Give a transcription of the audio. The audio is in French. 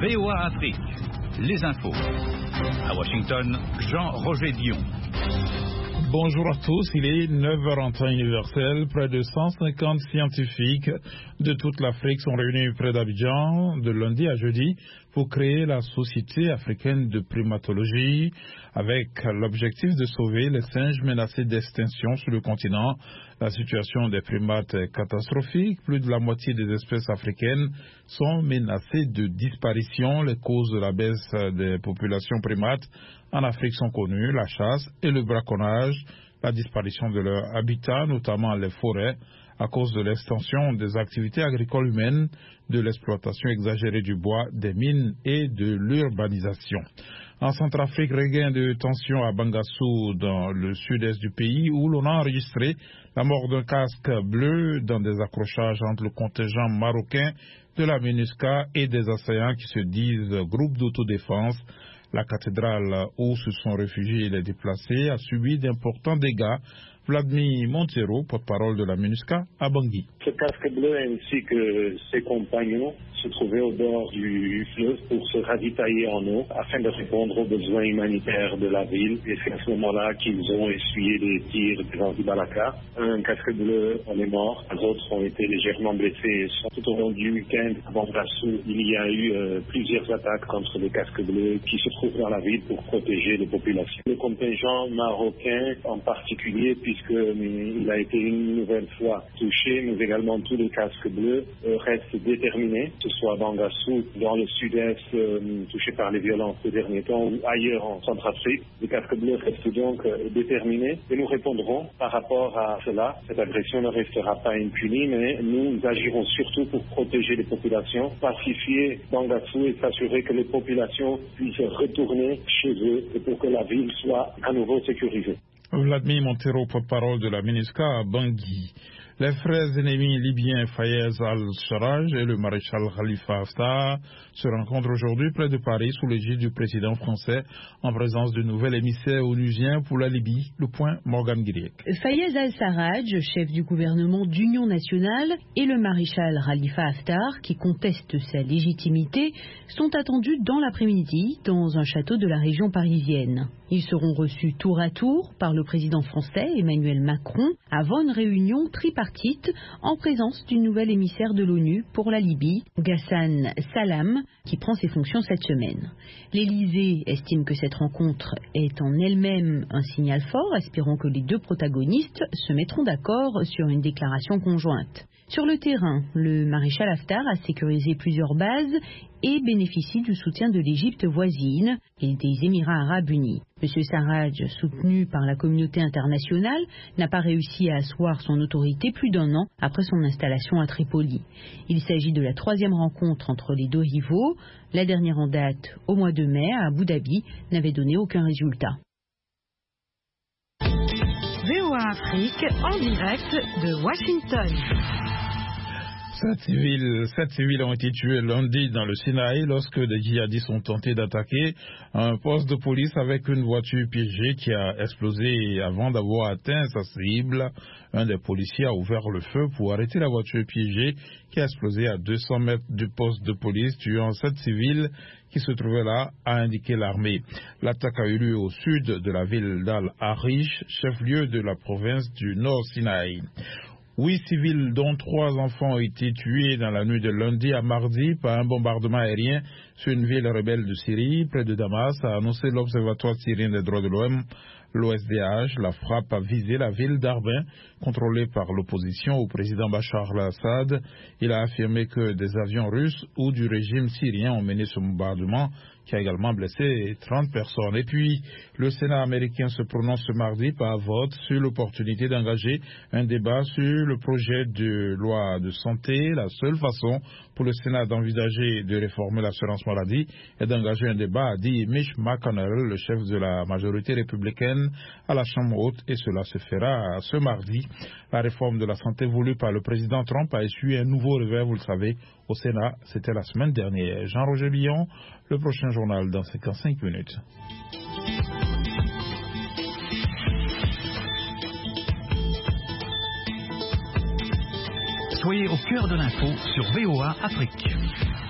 VOA Afrique, les infos. À Washington, Jean-Roger Dion. Bonjour à tous, il est 9h en temps universel. Près de 150 scientifiques de toute l'Afrique sont réunis près d'Abidjan de lundi à jeudi pour créer la Société africaine de primatologie avec l'objectif de sauver les singes menacés d'extinction sur le continent. La situation des primates est catastrophique. Plus de la moitié des espèces africaines sont menacées de disparition. Les causes de la baisse des populations primates en Afrique sont connues, la chasse et le braconnage, la disparition de leur habitat, notamment les forêts, à cause de l'extension des activités agricoles humaines, de l'exploitation exagérée du bois, des mines et de l'urbanisation. En Centrafrique, regain de tension à Bangassou, dans le sud-est du pays, où l'on a enregistré la mort d'un casque bleu dans des accrochages entre le contingent marocain de la MINUSCA et des assaillants qui se disent groupes d'autodéfense. La cathédrale où se sont réfugiés les déplacés a subi d'importants dégâts. Vladimir Montero, porte-parole de la MINUSCA, à Bangui. Ce casque bleu ainsi que ses compagnons se trouvaient au bord du fleuve pour se ravitailler en eau afin de répondre aux besoins humanitaires de la ville. Et c'est à ce moment-là qu'ils ont essuyé des tirs des anti-Balaka. Un casque bleu en est mort, les autres ont été légèrement blessés. Tout au long du week-end à Bangassou, il y a eu plusieurs attaques contre les casques bleus qui se trouvent dans la ville pour protéger les populations. Le contingent marocain en particulier, puisqu'il a été une nouvelle fois touché, mais également tous les casques bleus restent déterminés, que ce soit à Bangassou, dans le sud-est, touché par les violences ces derniers temps, ou ailleurs en Centrafrique. Les casques bleus restent donc déterminés et nous répondrons par rapport à cela. Cette agression ne restera pas impunie, mais nous agirons surtout pour protéger les populations, pacifier Bangassou et s'assurer que les populations puissent retourner chez eux et pour que la ville soit à nouveau sécurisée. Vladimir Montero, porte-parole de la MINUSCA à Bangui. Les frères ennemis libyens Fayez al-Sarraj et le maréchal Khalifa Haftar se rencontrent aujourd'hui près de Paris sous l'égide du président français en présence du nouvel émissaire onusien pour la Libye, le point Morgan Guiriec. Fayez al-Sarraj, chef du gouvernement d'union nationale, et le maréchal Khalifa Haftar, qui conteste sa légitimité, sont attendus dans l'après-midi dans un château de la région parisienne. Ils seront reçus tour à tour par le président français Emmanuel Macron avant une réunion tripartite en présence du nouvel émissaire de l'ONU pour la Libye, Ghassan Salam, qui prend ses fonctions cette semaine. L'Élysée estime que cette rencontre est en elle-même un signal fort, espérant que les deux protagonistes se mettront d'accord sur une déclaration conjointe. Sur le terrain, le maréchal Haftar a sécurisé plusieurs bases et bénéficie du soutien de l'Égypte voisine et des Émirats arabes unis. M. Sarraj, soutenu par la communauté internationale, n'a pas réussi à asseoir son autorité plus d'un an après son installation à Tripoli. Il s'agit de la troisième rencontre entre les deux rivaux. La dernière en date, au mois de mai, à Abu Dhabi, n'avait donné aucun résultat. VOA Afrique, en direct de Washington. 7 civils ont été tués lundi dans le Sinaï lorsque des djihadistes ont tenté d'attaquer un poste de police avec une voiture piégée qui a explosé avant d'avoir atteint sa cible. Un des policiers a ouvert le feu pour arrêter la voiture piégée qui a explosé à 200 mètres du poste de police, tuant 7 civils qui se trouvaient là, a indiqué l'armée. L'attaque a eu lieu au sud de la ville d'Al-Arish, chef-lieu de la province du Nord Sinaï. 8 civils, dont 3 enfants, ont été tués dans la nuit de lundi à mardi par un bombardement aérien sur une ville rebelle de Syrie, près de Damas, a annoncé l'Observatoire syrien des droits de l'homme, l'OSDH. La frappe a visé la ville d'Arbin, contrôlée par l'opposition au président Bachar al-Assad. Il a affirmé que des avions russes ou du régime syrien ont mené ce bombardement, qui a également blessé 30 personnes. Et puis, le Sénat américain se prononce ce mardi par vote sur l'opportunité d'engager un débat sur le projet de loi de santé. La seule façon pour le Sénat d'envisager de réformer l'assurance maladie est d'engager un débat, a dit Mitch McConnell, le chef de la majorité républicaine à la Chambre haute, et cela se fera ce mardi. La réforme de la santé voulue par le président Trump a essuyé un nouveau revers, vous le savez, au Sénat. C'était la semaine dernière. Jean-Roger Billon, le prochain journal dans 55 minutes. Soyez au cœur de l'info sur VOA Afrique.